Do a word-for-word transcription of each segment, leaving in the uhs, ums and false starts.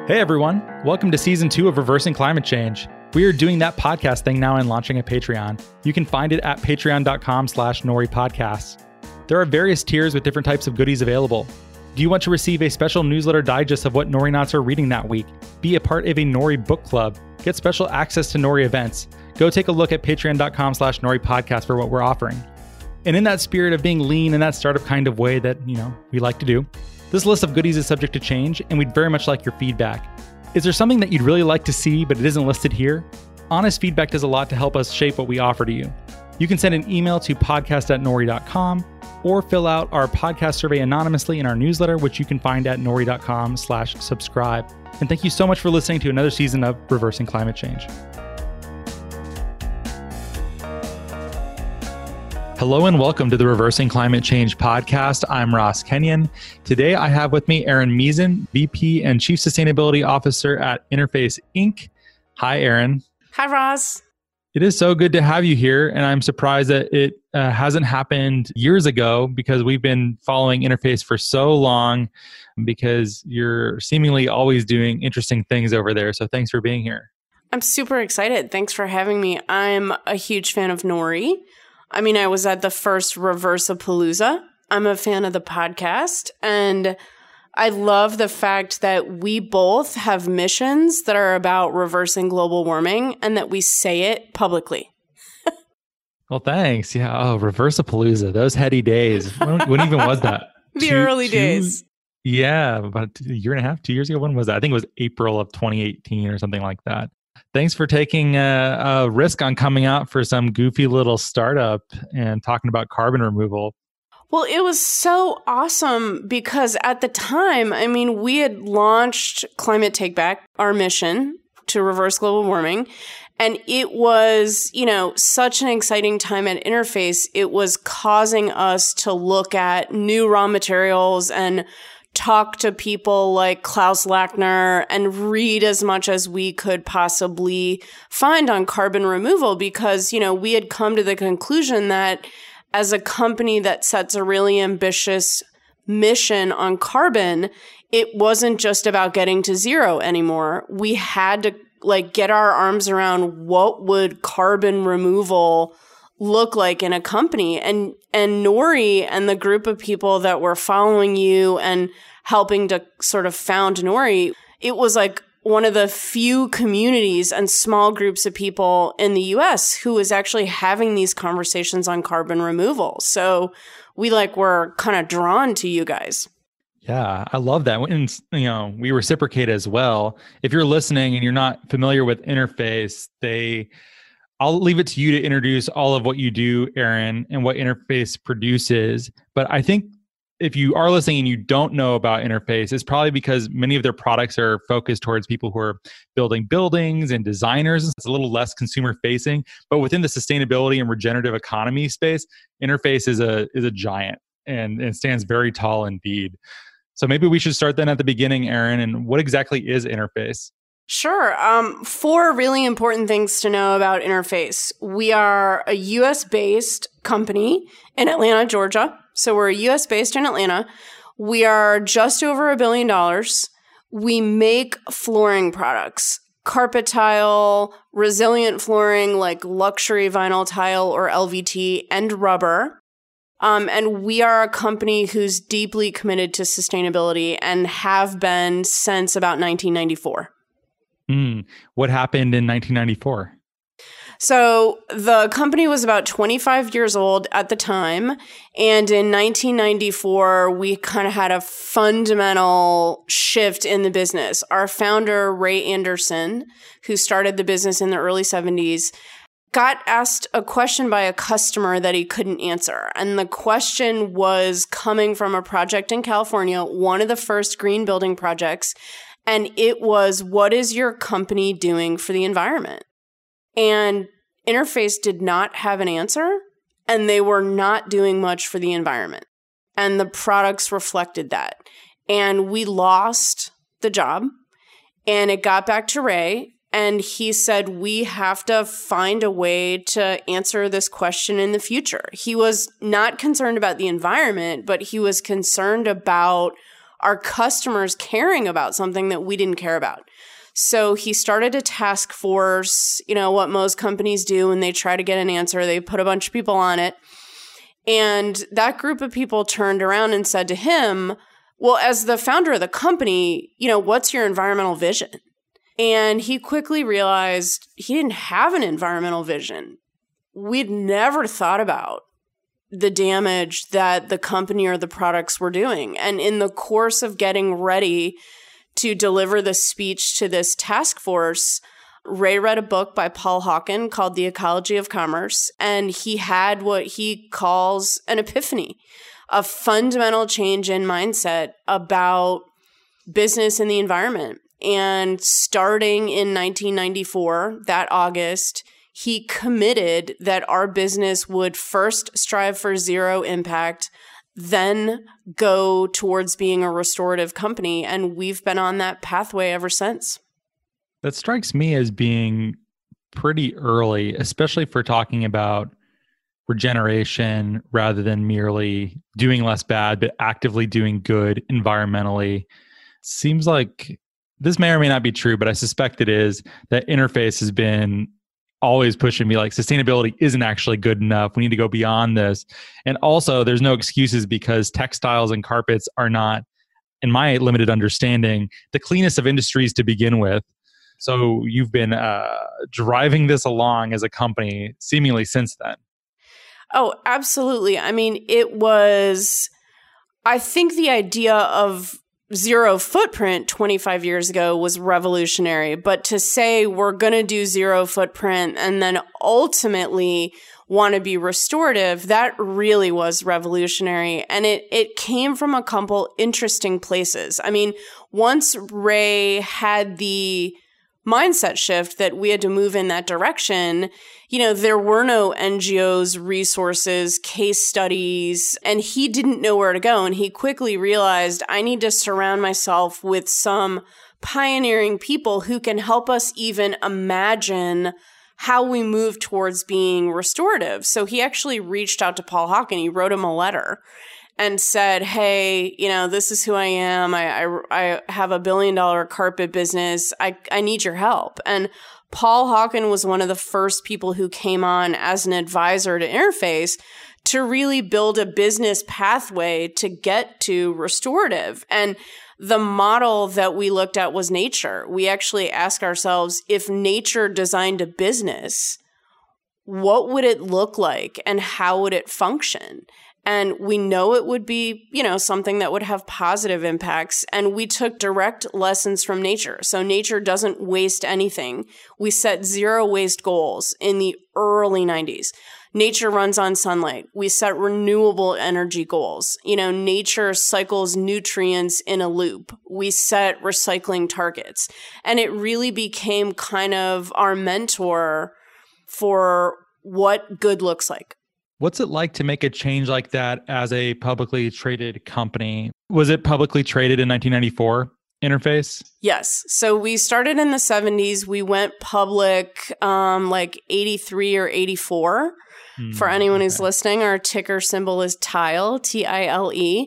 Hey everyone, welcome to season two of Reversing Climate Change. We are doing that podcast thing now and launching a Patreon. You can find it at patreon.com slash Nori Podcasts. There are various tiers with different types of goodies available. Do you want to receive a special newsletter digest of what Nori Knots are reading that week? Be a part of a Nori book club. Get special access to Nori events. Go take a look at patreon.com slash Nori Podcast for what we're offering. And in that spirit of being lean in that startup kind of way that, you know, we like to do, this list of goodies is subject to change, and we'd very much like your feedback. Is there something that you'd really like to see, but it isn't listed here? Honest feedback does a lot to help us shape what we offer to you. You can send an email to podcast at nori dot com or fill out our podcast survey anonymously in our newsletter, which you can find at nori.com slash subscribe. And thank you so much for listening to another season of Reversing Climate Change. Hello and welcome to the Reversing Climate Change podcast. I'm Ross Kenyon. Today I have with me Aaron Meason, V P and Chief Sustainability Officer at Interface Incorporated. Hi, Aaron. Hi, Ross. It is so good to have you here, and I'm surprised that it uh, hasn't happened years ago because we've been following Interface for so long because you're seemingly always doing interesting things over there. So thanks for being here. I'm super excited. Thanks for having me. I'm a huge fan of Nori. I mean, I was at the first Reversapalooza. I'm a fan of the podcast, and I love the fact that we both have missions that are about reversing global warming and that we say it publicly. Well, thanks. Yeah. Oh, Reversapalooza, those heady days. When, when even was that? the two, early two, days. Yeah, about a year and a half, two years ago. When was that? I think it was April of twenty eighteen or something like that. Thanks for taking a, a risk on coming out for some goofy little startup and talking about carbon removal. Well, it was so awesome because at the time, I mean, we had launched Climate Take Back, our mission to reverse global warming. And it was, you know, such an exciting time at Interface. It was causing us to look at new raw materials and talk to people like Klaus Lackner and read as much as we could possibly find on carbon removal because, you know, we had come to the conclusion that as a company that sets a really ambitious mission on carbon, it wasn't just about getting to zero anymore. We had to like get our arms around what would carbon removal look like in a company. And and Nori and the group of people that were following you and helping to sort of found Nori, it was like one of the few communities and small groups of people in the U S who was actually having these conversations on carbon removal. So we like were kind of drawn to you guys. Yeah, I love that. And, you know, we reciprocate as well. If you're listening and you're not familiar with Interface, they, I'll leave it to you to introduce all of what you do, Aaron, and what Interface produces. But I think if you are listening and you don't know about Interface, it's probably because many of their products are focused towards people who are building buildings and designers. It's a little less consumer facing, but within the sustainability and regenerative economy space, Interface is a is a giant and, and stands very tall indeed. So maybe we should start then at the beginning, Aaron, and what exactly is Interface? Sure. Um, four really important things to know about Interface. We are a U S-based company in Atlanta, Georgia. So we're U S-based in Atlanta. We are just over a billion dollars. We make flooring products, carpet tile, resilient flooring like luxury vinyl tile or L V T, and rubber. Um, and we are a company who's deeply committed to sustainability and have been since about nineteen ninety-four. Mm. What happened in nineteen ninety-four? So the company was about twenty-five years old at the time. And in nineteen ninety-four, we kind of had a fundamental shift in the business. Our founder, Ray Anderson, who started the business in the early seventies, got asked a question by a customer that he couldn't answer. And the question was coming from a project in California, one of the first green building projects. And it was, what is your company doing for the environment? And Interface did not have an answer, and they were not doing much for the environment. And the products reflected that. And we lost the job, and it got back to Ray, and he said, we have to find a way to answer this question in the future. He was not concerned about the environment, but he was concerned about our customers caring about something that we didn't care about. So he started a task force, you know, what most companies do when they try to get an answer. They put a bunch of people on it. And that group of people turned around and said to him, well, as the founder of the company, you know, what's your environmental vision? And he quickly realized he didn't have an environmental vision. We'd never thought about the damage that the company or the products were doing. And in the course of getting ready to deliver the speech to this task force, Ray read a book by Paul Hawken called The Ecology of Commerce, and he had what he calls an epiphany, a fundamental change in mindset about business and the environment. And starting in nineteen ninety-four, that August, he committed that our business would first strive for zero impact, then go towards being a restorative company. And we've been on that pathway ever since. That strikes me as being pretty early, especially for talking about regeneration rather than merely doing less bad, but actively doing good environmentally. Seems like this may or may not be true, but I suspect it is, that Interface has been always pushing me like sustainability isn't actually good enough. We need to go beyond this. And also there's no excuses because textiles and carpets are not, in my limited understanding, the cleanest of industries to begin with. So you've been uh, driving this along as a company seemingly since then. Oh, absolutely. I mean, it was, I think the idea of zero footprint twenty-five years ago was revolutionary, but to say we're going to do zero footprint and then ultimately want to be restorative, that really was revolutionary. And it, it came from a couple interesting places. I mean, once Ray had the mindset shift that we had to move in that direction, you know, there were no N G Os, resources, case studies, and he didn't know where to go. And he quickly realized, I need to surround myself with some pioneering people who can help us even imagine how we move towards being restorative. So he actually reached out to Paul Hawken. He wrote him a letter and said, hey, you know, this is who I am. I, I, I have a billion dollar carpet business. I, I need your help. And Paul Hawken was one of the first people who came on as an advisor to Interface to really build a business pathway to get to restorative. And the model that we looked at was nature. We actually asked ourselves, if nature designed a business, what would it look like and how would it function? And we know it would be, you know, something that would have positive impacts. And we took direct lessons from nature. So nature doesn't waste anything. We set zero waste goals in the early nineties. Nature runs on sunlight. We set renewable energy goals. You know, nature cycles nutrients in a loop. We set recycling targets. And it really became kind of our mentor for what good looks like. What's it like to make a change like that as a publicly traded company? Was it publicly traded in nineteen ninety-four, Interface? Yes. So we started in the seventies. We went public um, like eighty-three or eighty-four. Mm, For anyone okay. who's listening, our ticker symbol is TILE, T I L E.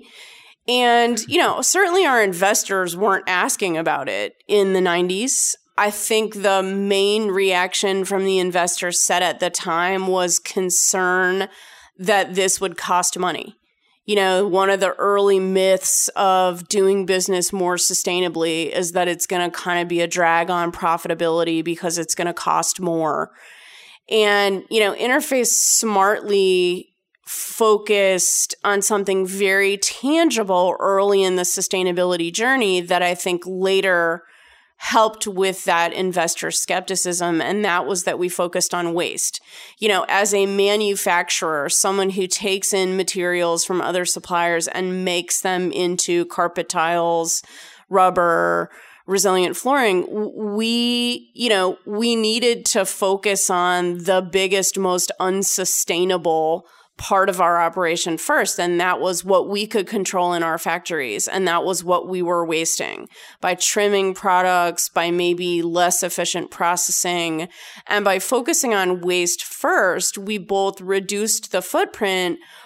And, you know, certainly our investors weren't asking about it in the nineties. I think the main reaction from the investor set at the time was concern that this would cost money. You know, one of the early myths of doing business more sustainably is that it's going to kind of be a drag on profitability because it's going to cost more. And, you know, Interface smartly focused on something very tangible early in the sustainability journey that I think later helped with that investor skepticism. And that was that we focused on waste. You know, as a manufacturer, someone who takes in materials from other suppliers and makes them into carpet tiles, rubber, resilient flooring, we, you know, we needed to focus on the biggest, most unsustainable part of our operation first. And that was what we could control in our factories. And that was what we were wasting by trimming products, by maybe less efficient processing. And by focusing on waste first, we both reduced the footprint,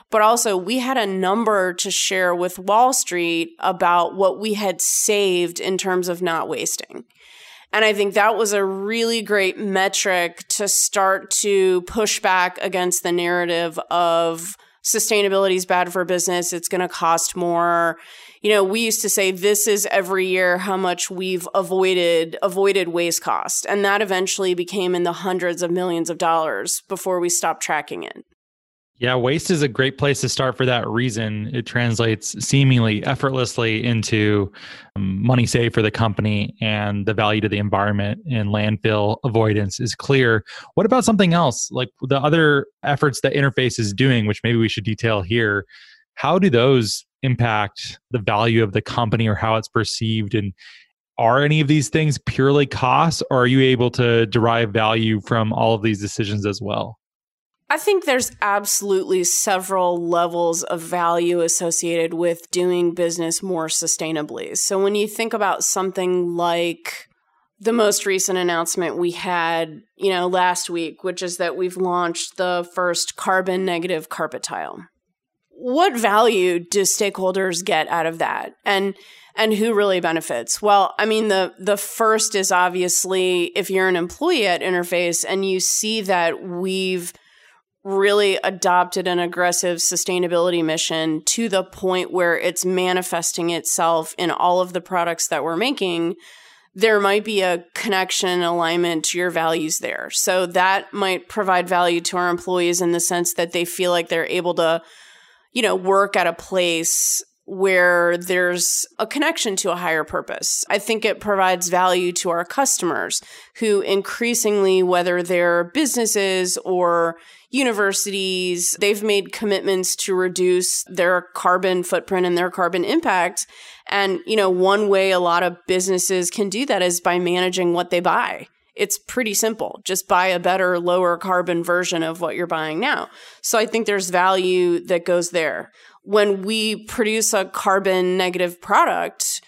but also we had a number to share with Wall Street about what we had saved in terms of not wasting. And I think that was a really great metric to start to push back against the narrative of sustainability is bad for business. It's going to cost more. You know, we used to say this is every year how much we've avoided avoided waste cost. And that eventually became in the hundreds of millions of dollars before we stopped tracking it. Yeah, waste is a great place to start for that reason. It translates seemingly effortlessly into um, money saved for the company, and the value to the environment and landfill avoidance is clear. What about something else, like the other efforts that Interface is doing, which maybe we should detail here? How do those impact the value of the company or how it's perceived? And are any of these things purely costs, or are you able to derive value from all of these decisions as well? I think there's absolutely several levels of value associated with doing business more sustainably. So when you think about something like the most recent announcement we had, you know, last week, which is that we've launched the first carbon negative carpet tile. What value do stakeholders get out of that? And and who really benefits? Well, I mean, the the first is obviously if you're an employee at Interface and you see that we've really adopted an aggressive sustainability mission to the point where it's manifesting itself in all of the products that we're making, there might be a connection, alignment to your values there. So that might provide value to our employees in the sense that they feel like they're able to, you know, work at a place where there's a connection to a higher purpose. I think it provides value to our customers who increasingly, whether they're businesses or universities, they've made commitments to reduce their carbon footprint and their carbon impact. And, you know, one way a lot of businesses can do that is by managing what they buy. It's pretty simple. Just buy a better, lower carbon version of what you're buying now. So I think there's value that goes there. When we produce a carbon negative product,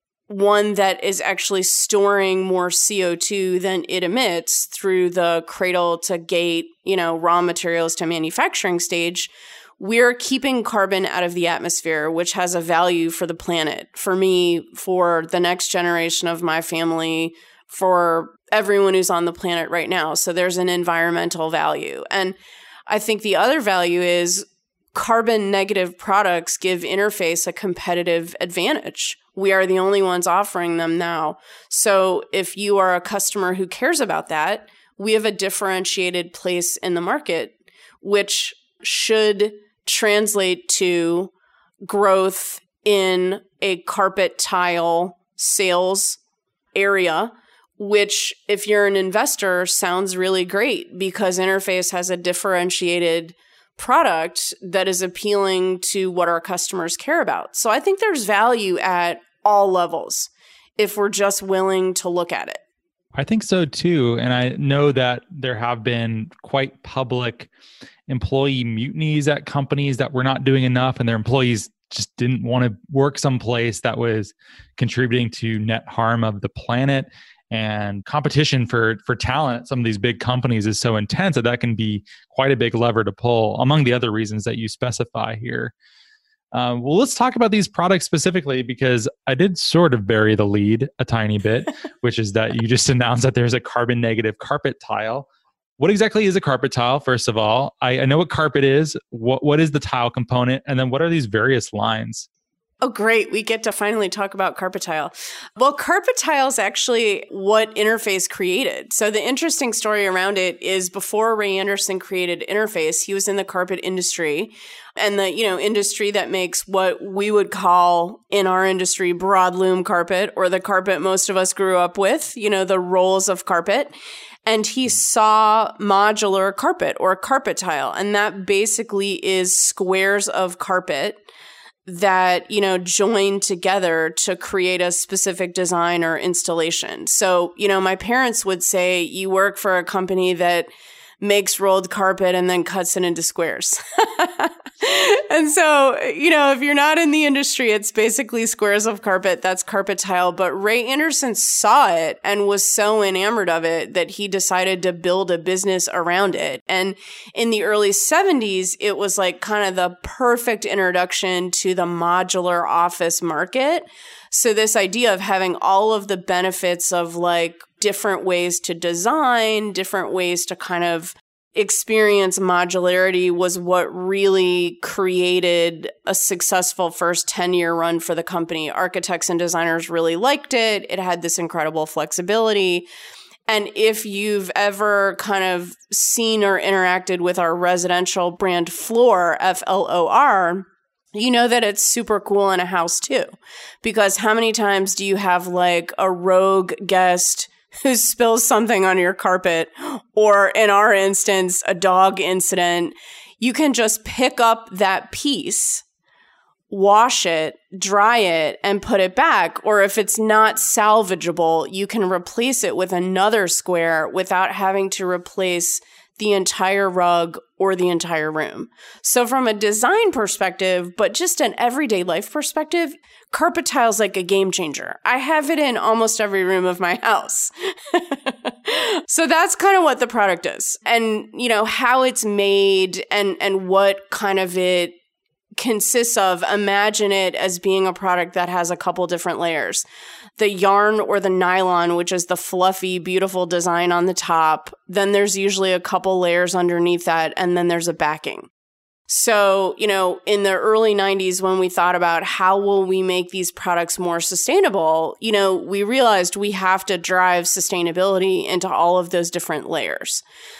one that is actually storing more C O two than it emits through the cradle to gate, you know, raw materials to manufacturing stage, we're keeping carbon out of the atmosphere, which has a value for the planet, for me, for the next generation of my family, for everyone who's on the planet right now. So there's an environmental value. And I think the other value is carbon negative products give Interface a competitive advantage. We are the only ones offering them now. So if you are a customer who cares about that, we have a differentiated place in the market, which should translate to growth in a carpet tile sales area, which if you're an investor sounds really great because Interface has a differentiated product that is appealing to what our customers care about. So I think there's value at all levels if we're just willing to look at it. I think so too. And I know that there have been quite public employee mutinies at companies that were not doing enough and their employees just didn't want to work someplace that was contributing to net harm of the planet. And competition for for talent at some of these big companies is so intense that that can be quite a big lever to pull, among the other reasons that you specify here. Um, well, let's talk about these products specifically, because I did sort of bury the lead a tiny bit, which is that you just announced that there's a carbon negative carpet tile. What exactly is a carpet tile, first of all? I, I know what carpet is. What What is the tile component? And then what are these various lines? Oh, great. We get to finally talk about carpet tile. Well, carpet tile is actually what Interface created. So the interesting story around it is before Ray Anderson created Interface, he was in the carpet industry and the, you know, industry that makes what we would call in our industry broadloom carpet, or the carpet most of us grew up with, you know, the rolls of carpet. And he saw modular carpet or carpet tile. And that basically is squares of carpet that, you know, join together to create a specific design or installation. So, you know, my parents would say, you work for a company that makes rolled carpet and then cuts it into squares. And so, you know, if you're not in the industry, it's basically squares of carpet. That's carpet tile. But Ray Anderson saw it and was so enamored of it that he decided to build a business around it. And in the early seventies, it was like kind of the perfect introduction to the modular office market. So this idea of having all of the benefits of like different ways to design, different ways to kind of experience modularity was what really created a successful first ten-year run for the company. Architects and designers really liked it. It had this incredible flexibility. And if you've ever kind of seen or interacted with our residential brand Floor, F L O R, you know that it's super cool in a house too. Because how many times do you have like a rogue guest who spills something on your carpet, or in our instance, a dog incident? You can just pick up that piece, wash it, dry it, and put it back. Or if it's not salvageable, you can replace it with another square without having to replace the entire rug or the entire room. So from a design perspective, but just an everyday life perspective, carpet tile's like a game changer. I have it in almost every room of my house. So that's kind of what the product is. And, you know, how it's made and, and what kind of it consists of. Imagine it as being a product that has a couple different layers. The yarn or the nylon, which is the fluffy, beautiful design on the top. Then there's usually a couple layers underneath that, and then there's a backing. So, you know, in the early nineties, when we thought about how will we make these products more sustainable, you know, we realized we have to drive sustainability into all of those different layers.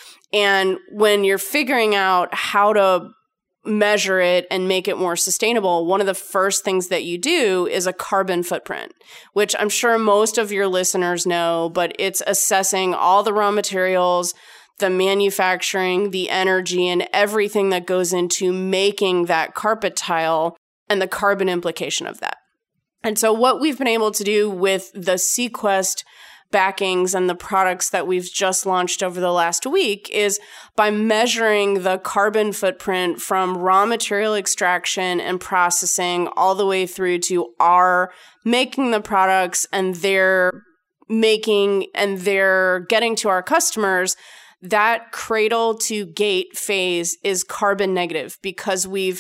And when you're figuring out how to measure it and make it more sustainable, one of the first things that you do is a carbon footprint, which I'm sure most of your listeners know, but it's assessing all the raw materials, the manufacturing, the energy, and everything that goes into making that carpet tile and the carbon implication of that. And so what we've been able to do with the Sequest backings and the products that we've just launched over the last week is by measuring the carbon footprint from raw material extraction and processing all the way through to our making the products and their making and their getting to our customers. That cradle to gate phase is carbon negative because we've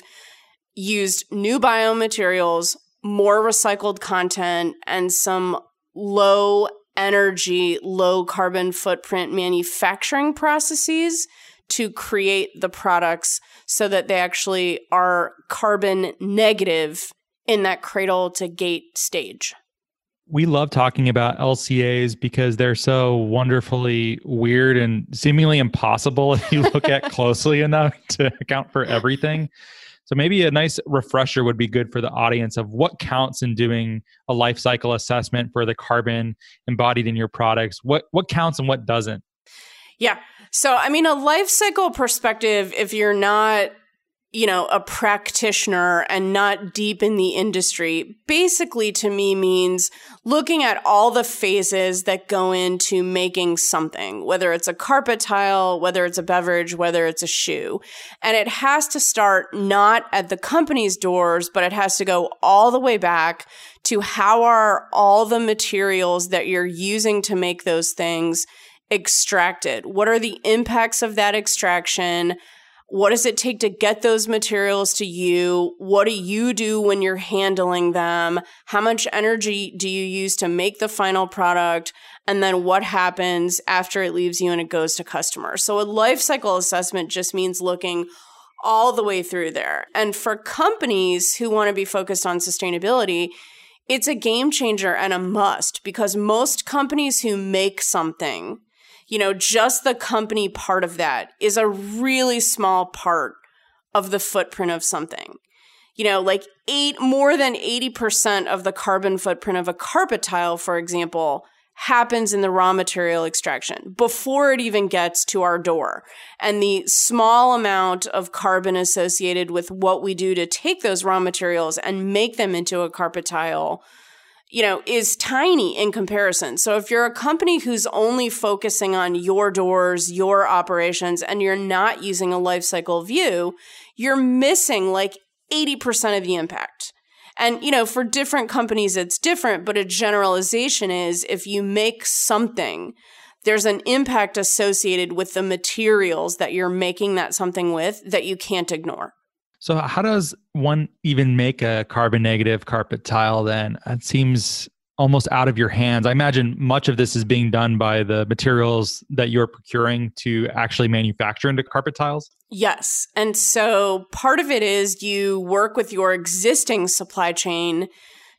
used new biomaterials, more recycled content, and some low energy, low carbon footprint manufacturing processes to create the products so that they actually are carbon negative in that cradle to gate stage. We love talking about L C As because they're so wonderfully weird and seemingly impossible if you look at closely enough to account for everything. So maybe a nice refresher would be good for the audience of what counts in doing a life cycle assessment for the carbon embodied in your products. What what counts and what doesn't? Yeah. So, I mean, a life cycle perspective, if you're not, you know, a practitioner and not deep in the industry, basically to me means looking at all the phases that go into making something, whether it's a carpet tile, whether it's a beverage, whether it's a shoe. And it has to start not at the company's doors, but it has to go all the way back to how are all the materials that you're using to make those things extracted? What are the impacts of that extraction? What does it take to get those materials to you? What do you do when you're handling them? How much energy do you use to make the final product? And then what happens after it leaves you and it goes to customers? So a life cycle assessment just means looking all the way through there. And for companies who want to be focused on sustainability, it's a game changer and a must because most companies who make something, you know, just the company part of that is a really small part of the footprint of something. You know, like eight, more than eighty percent of the carbon footprint of a carpet tile, for example, happens in the raw material extraction before it even gets to our door. And the small amount of carbon associated with what we do to take those raw materials and make them into a carpet tile you know, is tiny in comparison. So if you're a company who's only focusing on your doors, your operations, and you're not using a life cycle view, you're missing like eighty percent of the impact. And, you know, for different companies, it's different, but a generalization is if you make something, there's an impact associated with the materials that you're making that something with that you can't ignore. So how does one even make a carbon negative carpet tile then? It seems almost out of your hands. I imagine much of this is being done by the materials that you're procuring to actually manufacture into carpet tiles? Yes. And so part of it is you work with your existing supply chain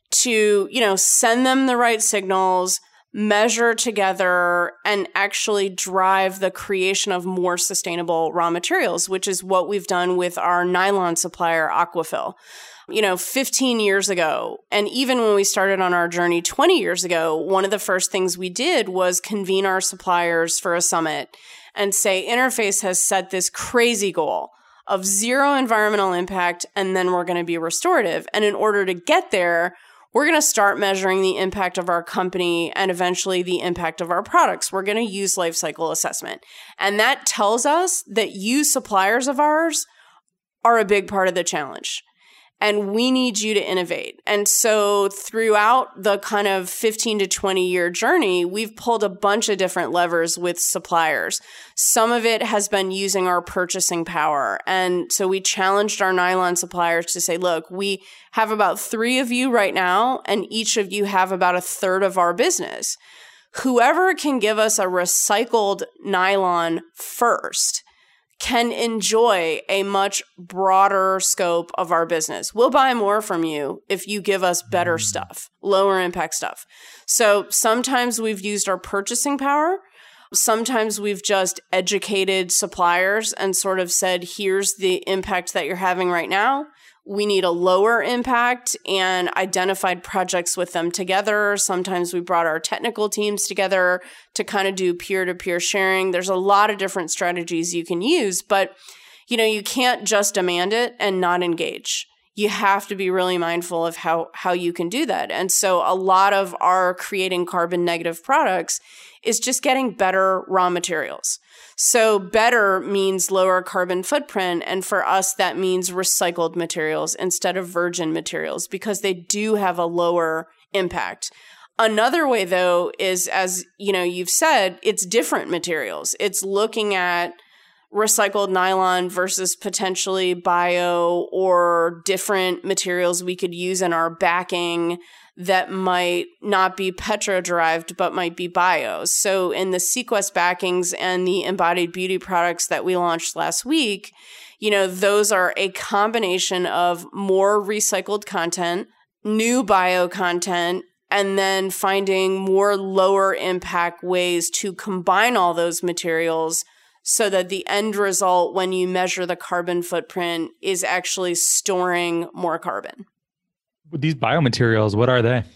to, you know, send them the right signals, measure together, and actually drive the creation of more sustainable raw materials, which is what we've done with our nylon supplier, Aquafil. You know, fifteen years ago, and even when we started on our journey twenty years ago, one of the first things we did was convene our suppliers for a summit and say, Interface has set this crazy goal of zero environmental impact, and then we're going to be restorative. And in order to get there, we're going to start measuring the impact of our company and eventually the impact of our products. We're going to use life cycle assessment. And that tells us that you suppliers of ours are a big part of the challenge. And we need you to innovate. And so throughout the kind of fifteen to twenty year journey, we've pulled a bunch of different levers with suppliers. Some of it has been using our purchasing power. And so we challenged our nylon suppliers to say, look, we have about three of you right now, and each of you have about a third of our business. Whoever can give us a recycled nylon first can enjoy a much broader scope of our business. We'll buy more from you if you give us better stuff, lower impact stuff. So sometimes we've used our purchasing power. Sometimes we've just educated suppliers and sort of said, here's the impact that you're having right now. We need a lower impact, and identified projects with them together. Sometimes we brought our technical teams together to kind of do peer-to-peer sharing. There's a lot of different strategies you can use, but you know, you can't just demand it and not engage. You have to be really mindful of how, how you can do that. And so a lot of our creating carbon negative products is just getting better raw materials. So better means lower carbon footprint. And for us, that means recycled materials instead of virgin materials because they do have a lower impact. Another way, though, is, as you know, you've said, it's different materials. It's looking at recycled nylon versus potentially bio or different materials we could use in our backing that might not be petro-derived, but might be bio. So in the Sequest backings and the embodied beauty products that we launched last week, you know, those are a combination of more recycled content, new bio content, and then finding more lower impact ways to combine all those materials so that the end result, when you measure the carbon footprint, is actually storing more carbon. These biomaterials, what are they?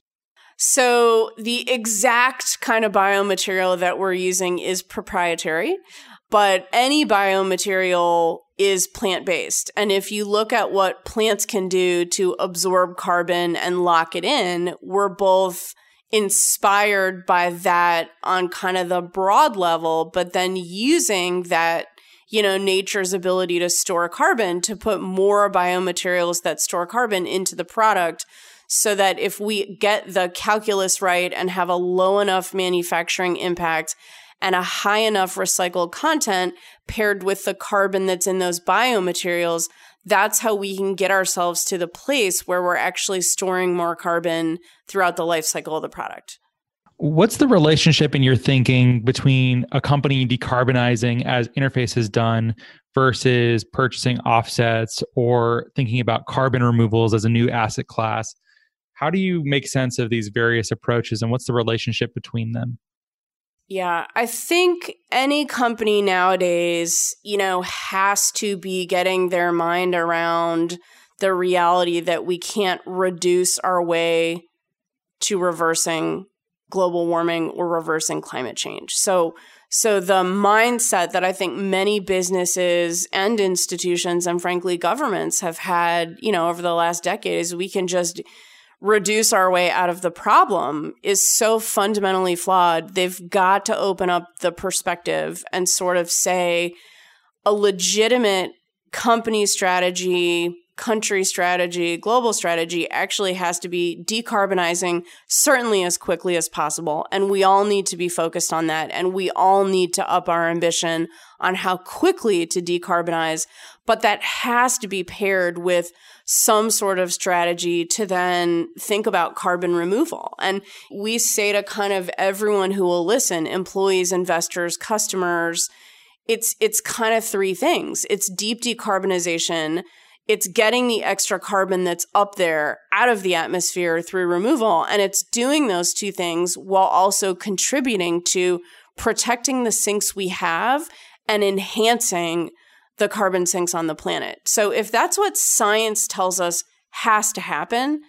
So the exact kind of biomaterial that we're using is proprietary, but any biomaterial is plant-based. And if you look at what plants can do to absorb carbon and lock it in, we're both inspired by that on kind of the broad level, but then using that, you know, nature's ability to store carbon to put more biomaterials that store carbon into the product so that if we get the calculus right and have a low enough manufacturing impact and a high enough recycled content paired with the carbon that's in those biomaterials, that's how we can get ourselves to the place where we're actually storing more carbon throughout the life cycle of the product. What's the relationship in your thinking between a company decarbonizing as Interface has done versus purchasing offsets or thinking about carbon removals as a new asset class? How do you make sense of these various approaches and what's the relationship between them? Yeah, I think any company nowadays, you know, has to be getting their mind around the reality that we can't reduce our way to reversing global warming or reversing climate change. So, so the mindset that I think many businesses and institutions and frankly governments have had, you know, over the last decade is we can just reduce our way out of the problem is so fundamentally flawed. They've got to open up the perspective and sort of say a legitimate company strategy, country strategy, global strategy actually has to be decarbonizing certainly as quickly as possible. And we all need to be focused on that. And we all need to up our ambition on how quickly to decarbonize. But that has to be paired with some sort of strategy to then think about carbon removal. And we say to kind of everyone who will listen, employees, investors, customers, it's it's kind of three things. It's deep decarbonization. It's getting the extra carbon that's up there out of the atmosphere through removal. And it's doing those two things while also contributing to protecting the sinks we have and enhancing the carbon sinks on the planet. So if that's what science tells us has to happen,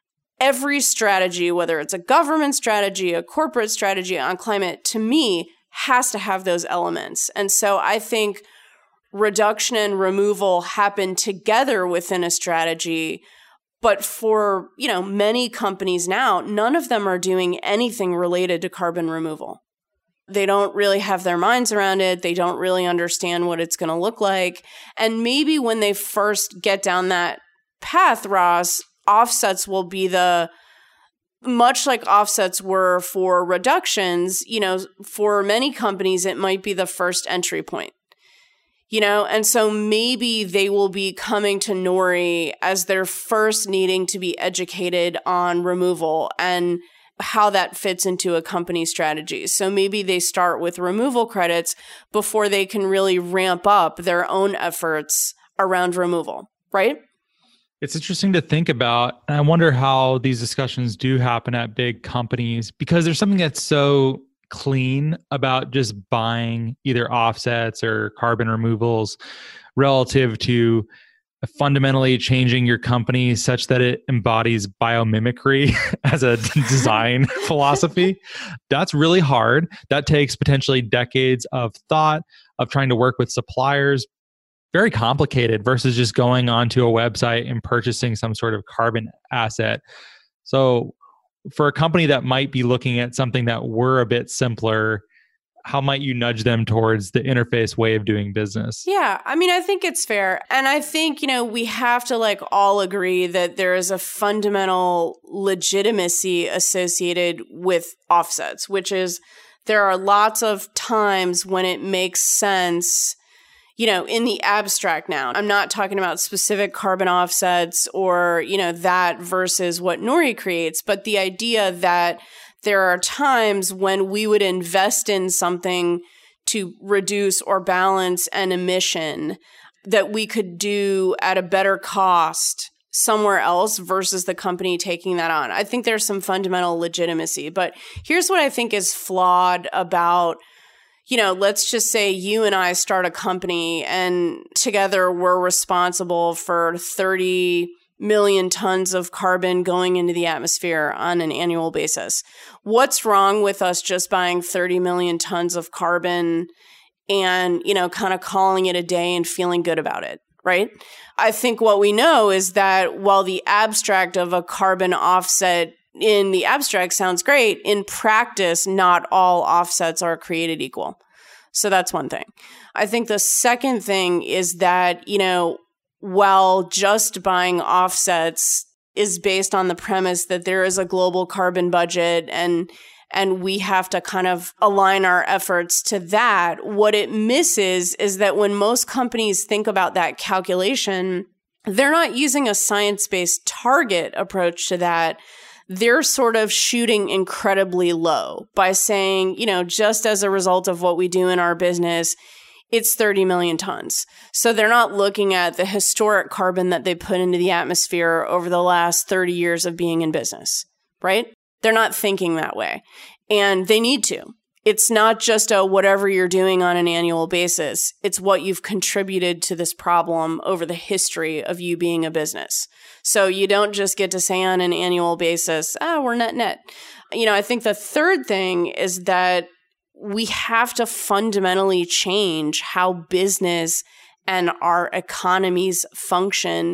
every strategy, whether it's a government strategy, a corporate strategy on climate, to me, has to have those elements. And so I think reduction and removal happen together within a strategy. But for, you know, many companies now, none of them are doing anything related to carbon removal. They don't really have their minds around it. They don't really understand what it's going to look like. And maybe when they first get down that path, Ross, offsets will be the, much like offsets were for reductions, you know, for many companies, it might be the first entry point. You know, and so maybe they will be coming to Nori as they're first needing to be educated on removal and how that fits into a company strategy. So maybe they start with removal credits before they can really ramp up their own efforts around removal, right? It's interesting to think about. And I wonder how these discussions do happen at big companies, because there's something that's so clean about just buying either offsets or carbon removals relative to fundamentally changing your company such that it embodies biomimicry as a design philosophy. That's really hard. That takes potentially decades of thought, of trying to work with suppliers. Very complicated versus just going onto a website and purchasing some sort of carbon asset. So for a company that might be looking at something that were a bit simpler, how might you nudge them towards the interface way of doing business? Yeah, I mean, I think it's fair. And I think, you know, we have to like all agree that there is a fundamental legitimacy associated with offsets, which is there are lots of times when it makes sense, you know, in the abstract now. I'm not talking about specific carbon offsets or, you know, that versus what Nori creates, but the idea that there are times when we would invest in something to reduce or balance an emission that we could do at a better cost somewhere else versus the company taking that on. I think there's some fundamental legitimacy. But here's what I think is flawed about, you know, let's just say you and I start a company and together we're responsible for thirty million tons of carbon going into the atmosphere on an annual basis. What's wrong with us just buying thirty million tons of carbon and, you know, kind of calling it a day and feeling good about it, right? I think what we know is that while the abstract of a carbon offset in the abstract sounds great, in practice, not all offsets are created equal. So that's one thing. I think the second thing is that, you know, while just buying offsets is based on the premise that there is a global carbon budget and and we have to kind of align our efforts to that, what it misses is that when most companies think about that calculation, they're not using a science-based target approach to that. They're sort of shooting incredibly low by saying, you know, just as a result of what we do in our business, it's thirty million tons. So they're not looking at the historic carbon that they put into the atmosphere over the last thirty years of being in business, right? They're not thinking that way. And they need to. It's not just a whatever you're doing on an annual basis. It's what you've contributed to this problem over the history of you being a business. So you don't just get to say on an annual basis, ah, we're net net. You know, I think the third thing is that we have to fundamentally change how business and our economies function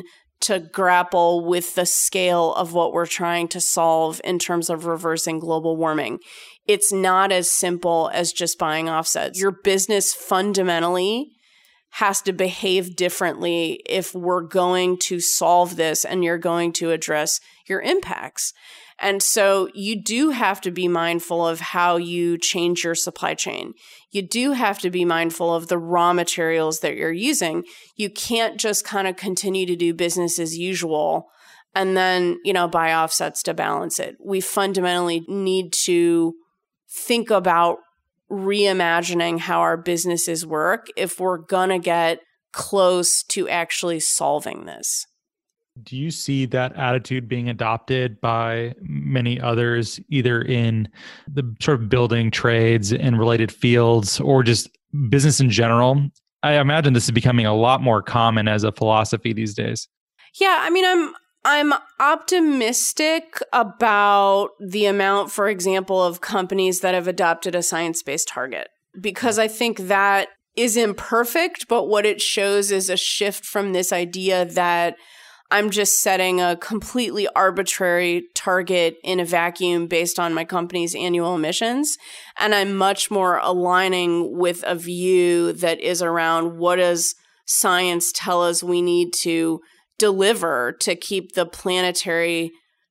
to grapple with the scale of what we're trying to solve in terms of reversing global warming. It's not as simple as just buying offsets. Your business fundamentally has to behave differently if we're going to solve this and you're going to address your impacts. And so you do have to be mindful of how you change your supply chain. You do have to be mindful of the raw materials that you're using. You can't just kind of continue to do business as usual and then, you know, buy offsets to balance it. We fundamentally need to think about reimagining how our businesses work if we're going to get close to actually solving this. Do you see that attitude being adopted by many others, either in the sort of building trades and related fields or just business in general? I imagine this is becoming a lot more common as a philosophy these days. Yeah, I mean, I'm I'm optimistic about the amount, for example, of companies that have adopted a science-based target, because I think that is imperfect, but what it shows is a shift from this idea that I'm just setting a completely arbitrary target in a vacuum based on my company's annual emissions. And I'm much more aligning with a view that is around what does science tell us we need to deliver to keep the planetary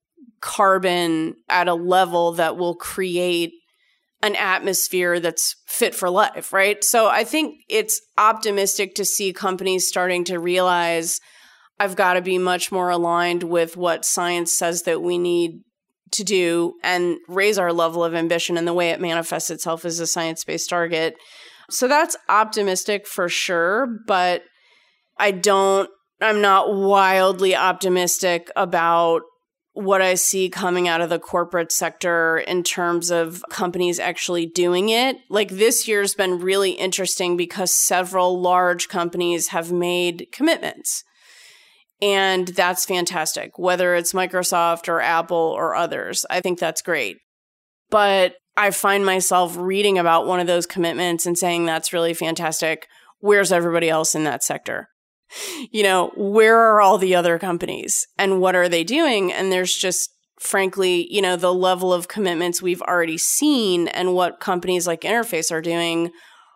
carbon at a level that will create an atmosphere that's fit for life, right? So I think it's optimistic to see companies starting to realize I've got to be much more aligned with what science says that we need to do and raise our level of ambition, and the way it manifests itself as a science-based target. So that's optimistic for sure, but I don't, I'm not wildly optimistic about what I see coming out of the corporate sector in terms of companies actually doing it. Like this year's been really interesting because several large companies have made commitments. And that's fantastic, whether it's Microsoft or Apple or others. I think that's great. But I find myself reading about one of those commitments and saying, that's really fantastic. Where's everybody else in that sector? You know, where are all the other companies and what are they doing? And there's just, frankly, you know, the level of commitments we've already seen and what companies like Interface are doing,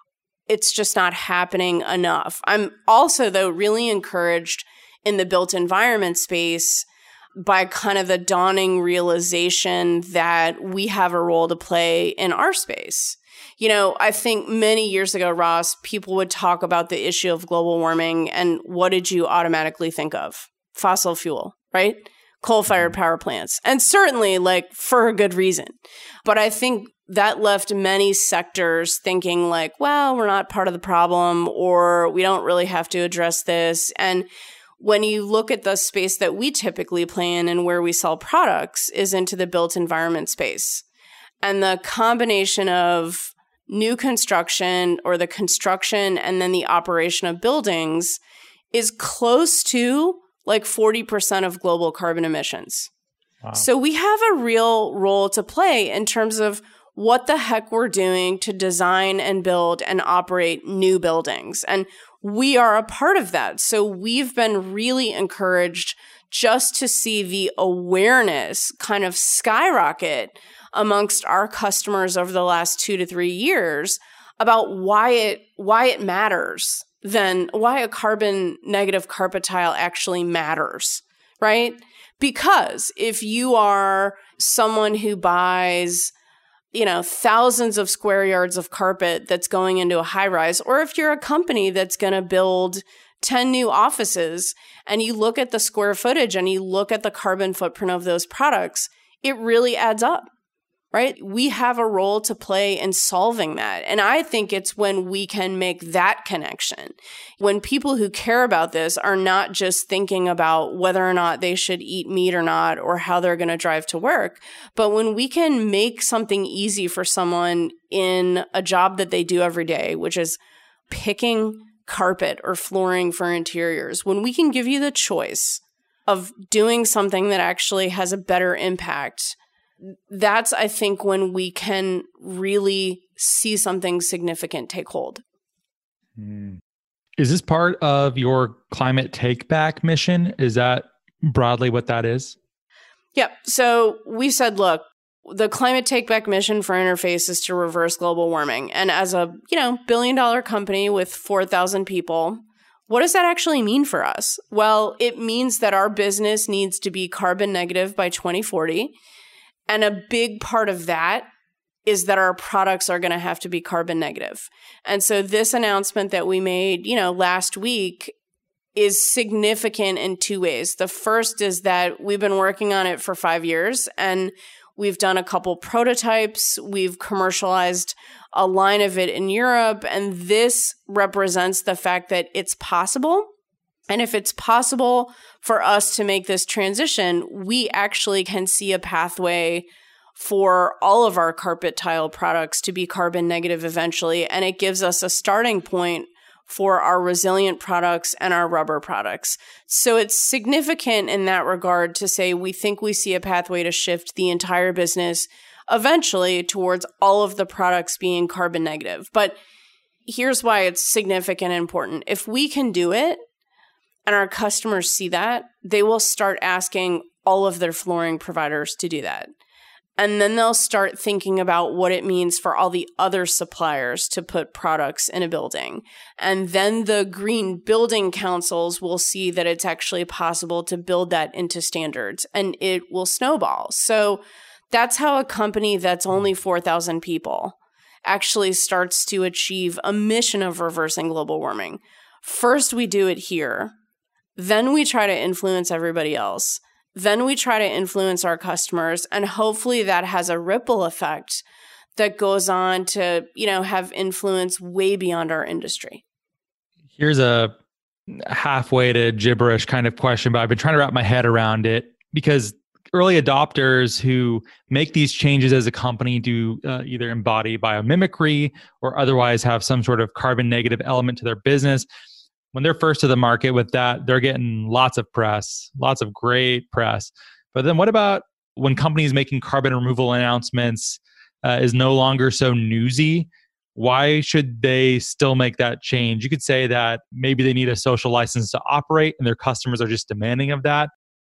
it's just not happening enough. I'm also, though, really encouraged in the built environment space by kind of the dawning realization that we have a role to play in our space. You know, I think many years ago, Ross, people would talk about the issue of global warming, and what did you automatically think of? Fossil fuel, right? Coal-fired power plants. And certainly, like, for a good reason. But I think that left many sectors thinking like, well, we're not part of the problem, or we don't really have to address this. And when you look at the space that we typically play in and where we sell products is into the built environment space. And the combination of new construction or the construction and then the operation of buildings is close to like forty percent of global carbon emissions. Wow. So we have a real role to play in terms of what the heck we're doing to design and build and operate new buildings. And we are a part of that. So we've been really encouraged just to see the awareness kind of skyrocket amongst our customers over the last two to three years about why it why it matters, then why a carbon negative carpet tile actually matters, right? Because if you are someone who buys, you know, thousands of square yards of carpet that's going into a high rise, or if you're a company that's going to build ten new offices and you look at the square footage and you look at the carbon footprint of those products, it really adds up, right? We have a role to play in solving that. And I think it's when we can make that connection, when people who care about this are not just thinking about whether or not they should eat meat or not, or how they're going to drive to work, but when we can make something easy for someone in a job that they do every day, which is picking carpet or flooring for interiors, when we can give you the choice of doing something that actually has a better impact, that's, I think, when we can really see something significant take hold. Mm. Is this part of your climate take back mission? Is that broadly what that is? Yep. So we said, look, the climate take back mission for Interface is to reverse global warming. And as a, you know, billion dollar company with four thousand people, what does that actually mean for us? Well, it means that our business needs to be carbon negative by twenty forty. And a big part of that is that our products are going to have to be carbon negative. And so this announcement that we made, you know, last week is significant in two ways. The first is that we've been working on it for five years and we've done a couple prototypes. We've commercialized a line of it in Europe. And this represents the fact that it's possible. And if it's possible for us to make this transition, we actually can see a pathway for all of our carpet tile products to be carbon negative eventually. And it gives us a starting point for our resilient products and our rubber products. So it's significant in that regard to say we think we see a pathway to shift the entire business eventually towards all of the products being carbon negative. But here's why it's significant and important. If we can do it and our customers see that, they will start asking all of their flooring providers to do that. And then they'll start thinking about what it means for all the other suppliers to put products in a building. And then the green building councils will see that it's actually possible to build that into standards, and it will snowball. So that's how a company that's only four thousand people actually starts to achieve a mission of reversing global warming. First, we do it here. Then we try to influence everybody else. Then we try to influence our customers, and hopefully that has a ripple effect that goes on to, you know, have influence way beyond our industry. Here's a halfway to gibberish kind of question, but I've been trying to wrap my head around it because early adopters who make these changes as a company do uh, either embody biomimicry or otherwise have some sort of carbon negative element to their business. When they're first to the market with that, they're getting lots of press, lots of great press. But then what about when companies making carbon removal announcements uh, is no longer so newsy? Why should they still make that change? You could say that maybe they need a social license to operate and their customers are just demanding of that.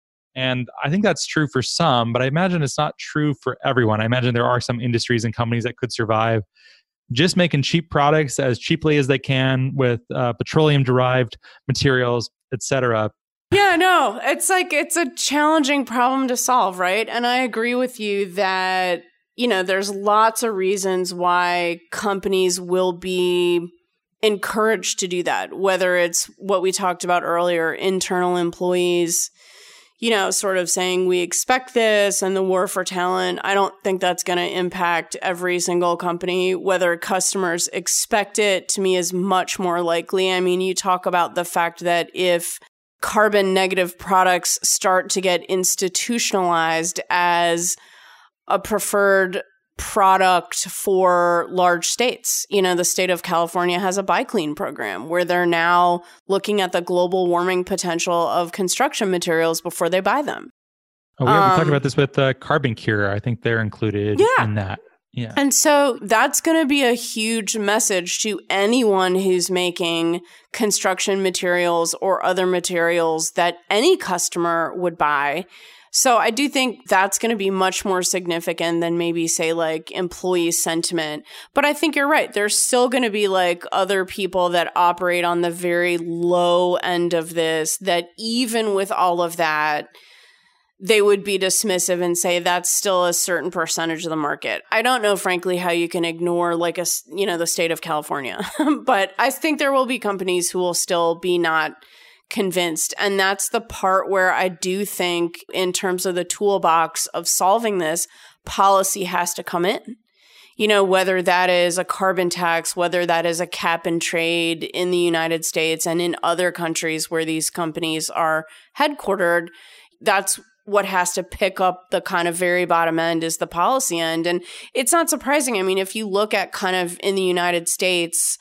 And I think that's true for some, but I imagine it's not true for everyone. I imagine there are some industries and companies that could survive just making cheap products as cheaply as they can with uh, petroleum-derived materials, et cetera. Yeah, no, it's like, it's a challenging problem to solve, right? And I agree with you that, you know, there's lots of reasons why companies will be encouraged to do that, whether it's what we talked about earlier, internal employees, you know, sort of saying we expect this and the war for talent. I don't think that's going to impact every single company. Whether customers expect it, to me, is much more likely. I mean, you talk about the fact that if carbon negative products start to get institutionalized as a preferred product for large states. You know, the state of California has a Buy Clean program where they're now looking at the global warming potential of construction materials before they buy them. Oh, we, um, we talked about this with uh, Carbon Cure. I think they're included yeah. in that. Yeah. And so that's going to be a huge message to anyone who's making construction materials or other materials that any customer would buy. So I do think that's going to be much more significant than maybe, say, like employee sentiment. But I think you're right. There's still going to be like other people that operate on the very low end of this, that even with all of that, they would be dismissive and say that's still a certain percentage of the market. I don't know, frankly, how you can ignore like a, you know, the state of California. But I think there will be companies who will still be not convinced. And that's the part where I do think in terms of the toolbox of solving this, policy has to come in. You know, whether that is a carbon tax, whether that is a cap and trade in the United States and in other countries where these companies are headquartered, that's what has to pick up the kind of very bottom end is the policy end. And it's not surprising. I mean, if you look at kind of in the United States,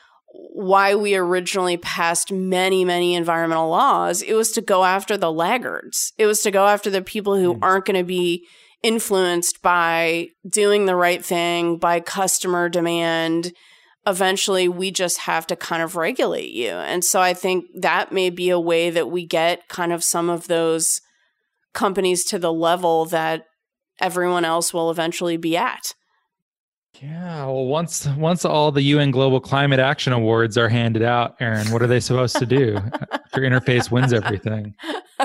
why we originally passed many, many environmental laws, it was to go after the laggards. It was to go after the people who mm. aren't going to be influenced by doing the right thing, by customer demand, eventually we just have to kind of regulate you. And so I think that may be a way that we get kind of some of those companies to the level that everyone else will eventually be at. Yeah, well, once once all the U N Global Climate Action Awards are handed out, Erin, what are they supposed to do? Your Interface wins everything.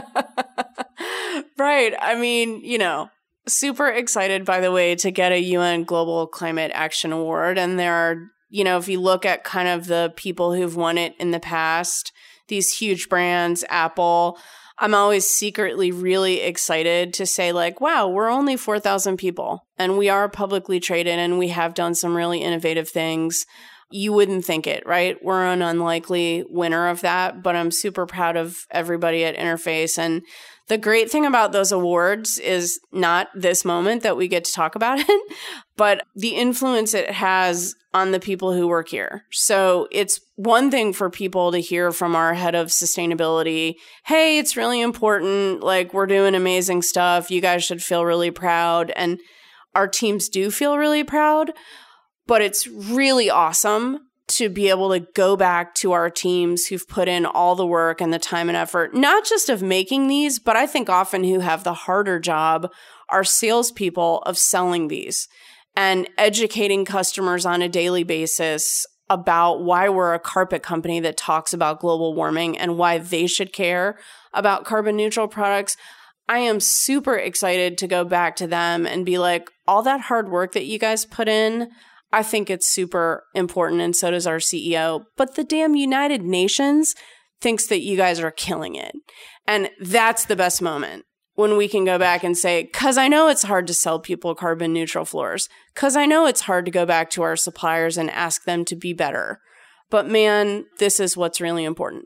Right. I mean, you know, super excited, by the way, to get a U N Global Climate Action Award. And there are, you know, if you look at kind of the people who've won it in the past, these huge brands, Apple, I'm always secretly really excited to say like, wow, we're only four thousand people and we are publicly traded and we have done some really innovative things. You wouldn't think it, right? We're an unlikely winner of that, but I'm super proud of everybody at Interface. And the great thing about those awards is not this moment that we get to talk about it, but the influence it has on the people who work here. So it's one thing for people to hear from our head of sustainability, hey, it's really important, like we're doing amazing stuff, you guys should feel really proud. And our teams do feel really proud, but it's really awesome to be able to go back to our teams who've put in all the work and the time and effort, not just of making these, but I think often who have the harder job are salespeople of selling these and educating customers on a daily basis about why we're a carpet company that talks about global warming and why they should care about carbon neutral products. I am super excited to go back to them and be like, all that hard work that you guys put in, I think it's super important, and so does our C E O. But the damn United Nations thinks that you guys are killing it. And that's the best moment when we can go back and say, because I know it's hard to sell people carbon neutral floors, because I know it's hard to go back to our suppliers and ask them to be better. But man, this is what's really important.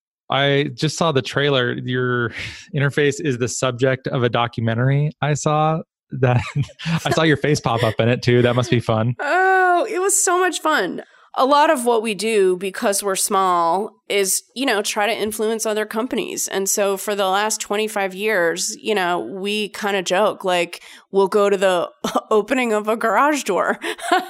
I just saw the trailer. Your Interface is the subject of a documentary I saw. That I saw your face pop up in it too. That must be fun. Oh, it was so much fun. A lot of what we do, because we're small, is, you know, try to influence other companies. And so for the last twenty-five years, you know, we kind of joke, like, we'll go to the opening of a garage door.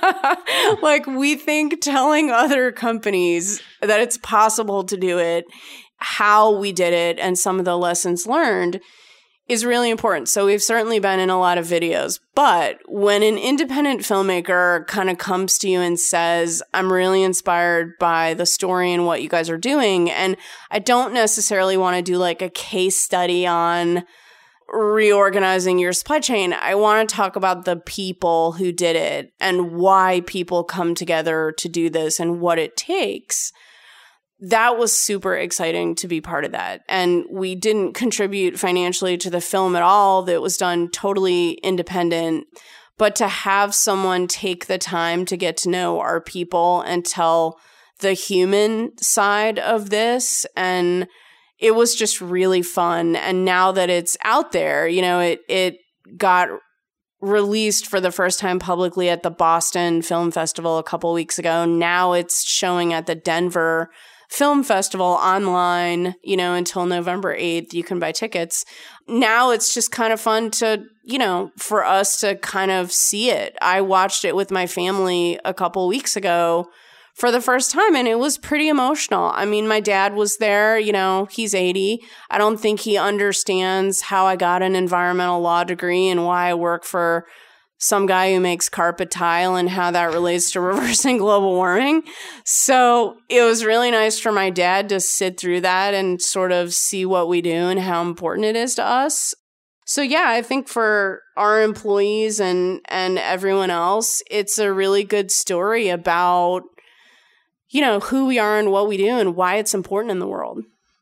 Like, we think telling other companies that it's possible to do it, how we did it, and some of the lessons learned is really important. So we've certainly been in a lot of videos, but when an independent filmmaker kind of comes to you and says, I'm really inspired by the story and what you guys are doing, and I don't necessarily want to do like a case study on reorganizing your supply chain. I want to talk about the people who did it and why people come together to do this and what it takes. That was super exciting to be part of that. And we didn't contribute financially to the film at all. That was done totally independent. But to have someone take the time to get to know our people and tell the human side of this, and it was just really fun. And now that it's out there, you know, it it got released for the first time publicly at the Boston Film Festival a couple weeks ago. Now it's showing at the Denver Film Festival online, you know, until November eighth. You can buy tickets. Now it's just kind of fun to, you know, for us to kind of see it. I watched it with my family a couple weeks ago for the first time, and it was pretty emotional. I mean, my dad was there, you know, he's eighty. I don't think he understands how I got an environmental law degree and why I work for some guy who makes carpet tile and how that relates to reversing global warming. So it was really nice for my dad to sit through that and sort of see what we do and how important it is to us. So yeah, I think for our employees and, and everyone else, it's a really good story about, you know, who we are and what we do and why it's important in the world.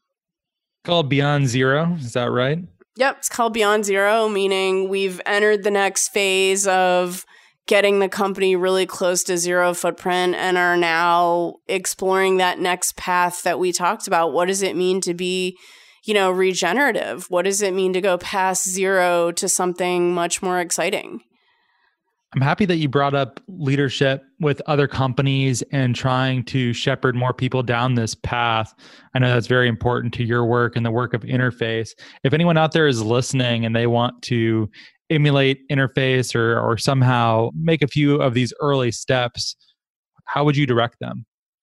Called Beyond Zero, is that right? Yep, it's called Beyond Zero, meaning we've entered the next phase of getting the company really close to zero footprint and are now exploring that next path that we talked about. What does it mean to be, you know, regenerative? What does it mean to go past zero to something much more exciting? I'm happy that you brought up leadership with other companies and trying to shepherd more people down this path. I know that's very important to your work and the work of Interface. If anyone out there is listening and they want to emulate Interface or, or somehow make a few of these early steps, how would you direct them?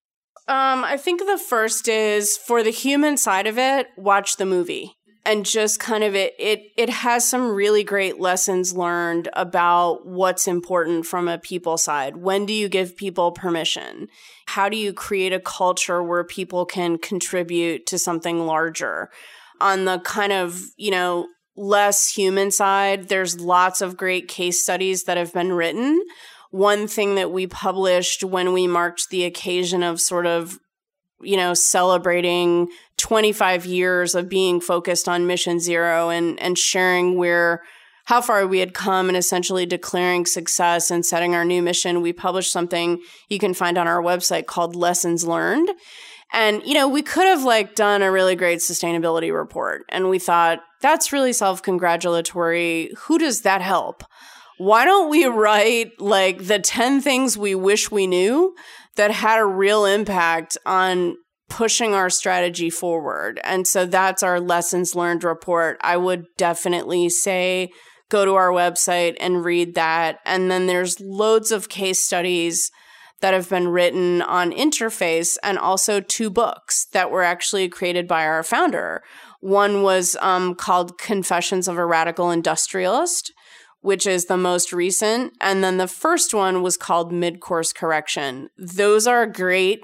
Um, I think the first is, for the human side of it, watch the movie. And just kind of it, it, it has some really great lessons learned about what's important from a people side. When do you give people permission? How do you create a culture where people can contribute to something larger? On the kind of, you know, less human side, there's lots of great case studies that have been written. One thing that we published when we marked the occasion of sort of, you know, celebrating twenty-five years of being focused on Mission Zero and, and sharing where, how far we had come and essentially declaring success and setting our new mission, we published something you can find on our website called Lessons Learned. And, you know, we could have like done a really great sustainability report. And we thought, that's really self-congratulatory. Who does that help? Why don't we write like the ten things we wish we knew that had a real impact on pushing our strategy forward? And so that's our lessons learned report. I would definitely say go to our website and read that. And then there's loads of case studies that have been written on Interface, and also two books that were actually created by our founder. One was um, called Confessions of a Radical Industrialist, which is the most recent. And then the first one was called Mid-Course Correction. Those are great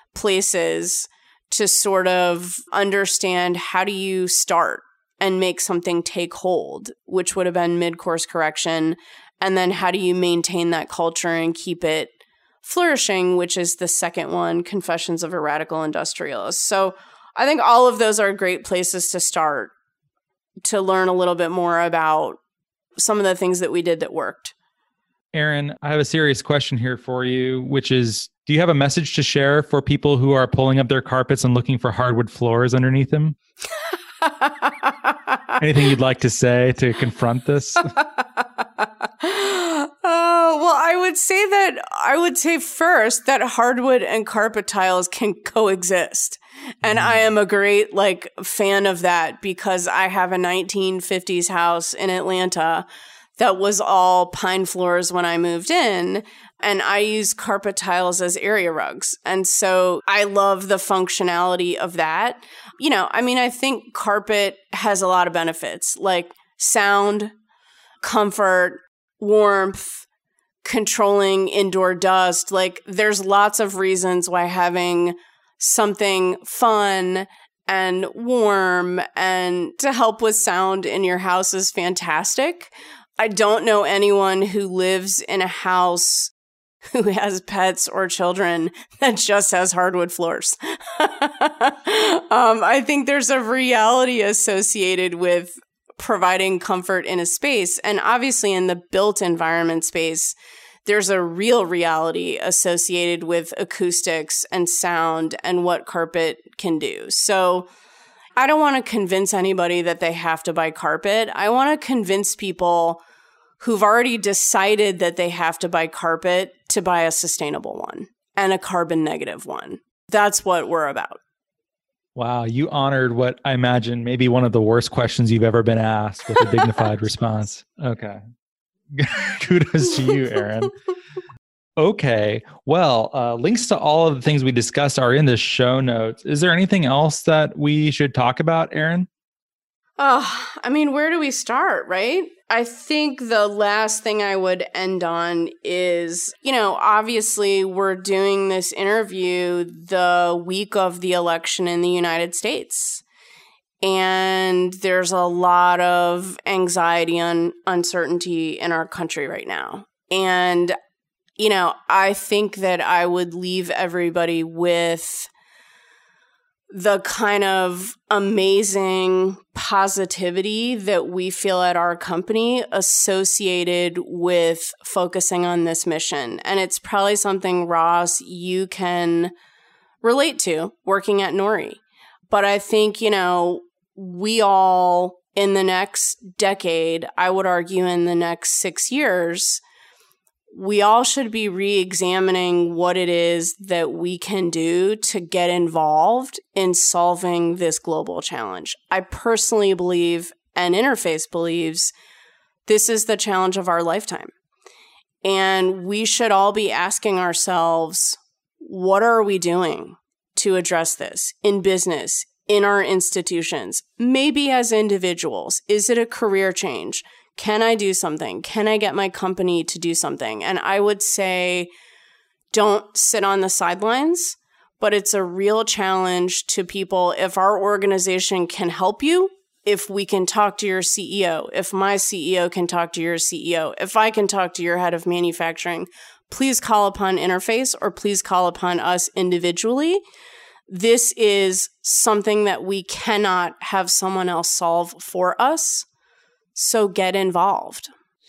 places to sort of understand how do you start and make something take hold, which would have been Mid-Course Correction. And then how do you maintain that culture and keep it flourishing, which is the second one, Confessions of a Radical Industrialist. So I think all of those are great places to start to learn a little bit more about some of the things that we did that worked. Erin, I have a serious question here for you, which is, do you have a message to share for people who are pulling up their carpets and looking for hardwood floors underneath them? Anything you'd like to say to confront this? Oh, well, I would say that, I would say first that hardwood and carpet tiles can coexist. And I am a great like fan of that because I have a nineteen fifties house in Atlanta that was all pine floors when I moved in. And I use carpet tiles as area rugs. And so I love the functionality of that. You know, I mean, I think carpet has a lot of benefits like sound, comfort, warmth, controlling indoor dust. Like there's lots of reasons why having something fun and warm and to help with sound in your house is fantastic. I don't know anyone who lives in a house who has pets or children that just has hardwood floors. um, I think there's a reality associated with providing comfort in a space. And obviously in the built environment space, there's a real reality associated with acoustics and sound and what carpet can do. So I don't want to convince anybody that they have to buy carpet. I want to convince people who've already decided that they have to buy carpet to buy a sustainable one and a carbon negative one. That's what we're about. Wow, you honored what I imagine maybe one of the worst questions you've ever been asked with a dignified response. Okay. Kudos to you, Erin. Okay. Well, uh, links to all of the things we discussed are in the show notes. Is there anything else that we should talk about, Erin? Oh, I mean, where do we start, right? I think the last thing I would end on is, you know, obviously we're doing this interview the week of the election in the United States. And there's a lot of anxiety and uncertainty in our country right now. And, you know, I think that I would leave everybody with the kind of amazing positivity that we feel at our company associated with focusing on this mission. And it's probably something, Ross, you can relate to working at Nori. But I think, you know, we all in the next decade, I would argue in the next six years, we all should be re-examining what it is that we can do to get involved in solving this global challenge. I personally believe, and Interface believes, this is the challenge of our lifetime. And we should all be asking ourselves, what are we doing to address this in business, in our institutions, maybe as individuals? Is it a career change? Can I do something? Can I get my company to do something? And I would say, don't sit on the sidelines, but it's a real challenge to people. If our organization can help you, if we can talk to your C E O, if my C E O can talk to your C E O, if I can talk to your head of manufacturing, please call upon Interface or please call upon us individually. This is something that we cannot have someone else solve for us. So get involved.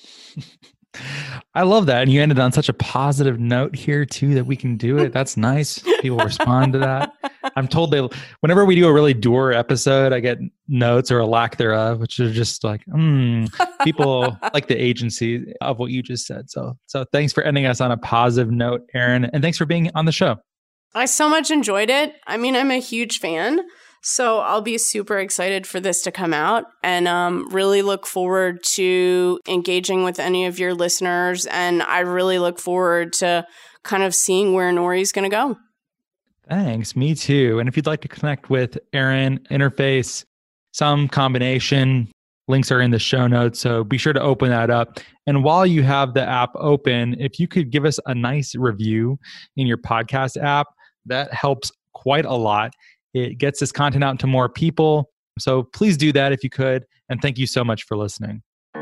I love that. And you ended on such a positive note here too, that we can do it. That's nice. People respond to that. I'm told they, whenever we do a really dour episode, I get notes or a lack thereof, which are just like, hmm, people like the agency of what you just said. So, so thanks for ending us on a positive note, Erin. And thanks for being on the show. I so much enjoyed it. I mean, I'm a huge fan. So I'll be super excited for this to come out and um, really look forward to engaging with any of your listeners. And I really look forward to kind of seeing where Nori's going to go. Thanks. Me too. And if you'd like to connect with Erin, Interface, some combination, links are in the show notes. So be sure to open that up. And while you have the app open, if you could give us a nice review in your podcast app, that helps quite a lot. It gets this content out to more people. So please do that if you could. And thank you so much for listening.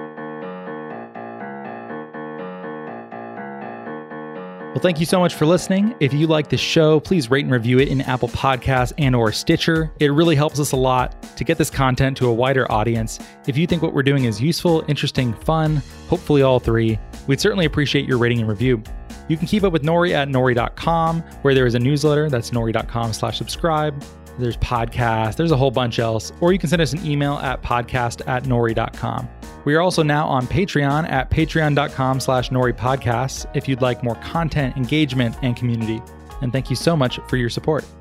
Well, thank you so much for listening. If you like this show, please rate and review it in Apple Podcasts and or Stitcher. It really helps us a lot to get this content to a wider audience. If you think what we're doing is useful, interesting, fun, hopefully all three, we'd certainly appreciate your rating and review. You can keep up with Nori at nori dot com, where there is a newsletter. That's nori dot com slash subscribe. There's podcasts. There's a whole bunch else. Or you can send us an email at podcast at nori dot com. We are also now on Patreon at patreon dot com slash nori podcasts if you'd like more content, engagement, and community. And thank you so much for your support.